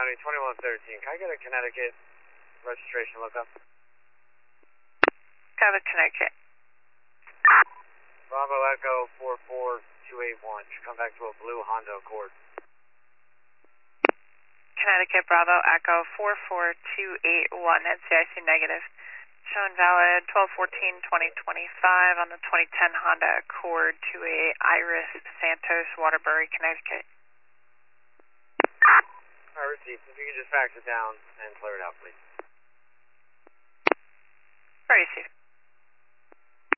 County 2113. Can I get a Connecticut registration lookup? Got a Connecticut. Bravo Echo 44281. Should come back to a blue Honda Accord. Connecticut Bravo Echo 44281. NCIC negative. Shown valid 12/14/2025 on the 2010 Honda Accord to a Iris Santos, Waterbury, Connecticut. I received. If you could just fax it down and clear it out, please. Received.